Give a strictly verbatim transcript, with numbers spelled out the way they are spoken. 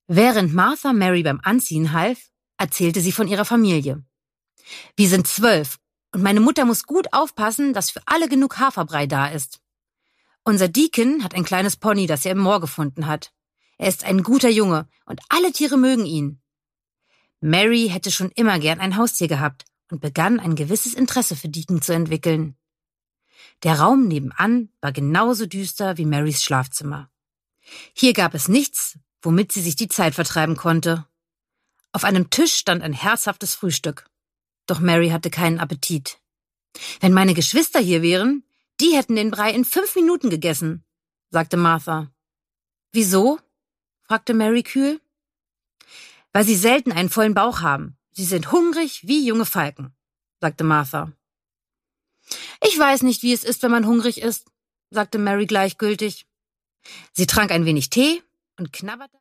Während Martha Mary beim Anziehen half, erzählte sie von ihrer Familie. Wir sind zwölf und meine Mutter muss gut aufpassen, dass für alle genug Haferbrei da ist. Unser Deacon hat ein kleines Pony, das er im Moor gefunden hat. Er ist ein guter Junge und alle Tiere mögen ihn. Mary hätte schon immer gern ein Haustier gehabt und begann ein gewisses Interesse für Deacon zu entwickeln. Der Raum nebenan war genauso düster wie Marys Schlafzimmer. Hier gab es nichts, womit sie sich die Zeit vertreiben konnte. Auf einem Tisch stand ein herzhaftes Frühstück. Doch Mary hatte keinen Appetit. Wenn meine Geschwister hier wären, die hätten den Brei in fünf Minuten gegessen, sagte Martha. Wieso? Fragte Mary kühl. Weil sie selten einen vollen Bauch haben. Sie sind hungrig wie junge Falken, sagte Martha. Ich weiß nicht, wie es ist, wenn man hungrig ist, sagte Mary gleichgültig. Sie trank ein wenig Tee und knabberte